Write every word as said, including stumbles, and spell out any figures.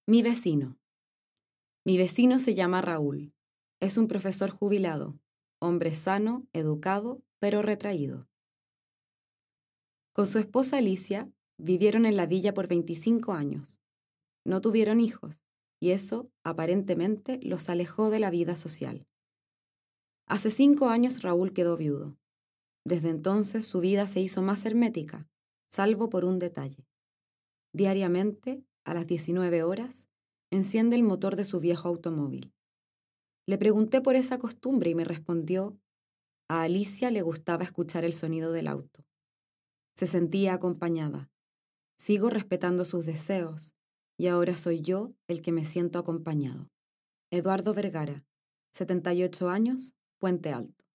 Mi vecino. Mi vecino se llama Raúl. Es un profesor jubilado, hombre sano, educado, pero retraído. Con su esposa Alicia vivieron en la villa por veinticinco años. No tuvieron hijos, y eso, aparentemente, los alejó de la vida social. Hace cinco años Raúl quedó viudo. Desde entonces su vida se hizo más hermética, salvo por un detalle. Diariamente, a las diecinueve horas, enciende el motor de su viejo automóvil. Le pregunté por esa costumbre y me respondió, a Alicia le gustaba escuchar el sonido del auto. Se sentía acompañada. Sigo respetando sus deseos y ahora soy yo el que me siento acompañado. Eduardo Vergara, setenta y ocho años, Puente Alto.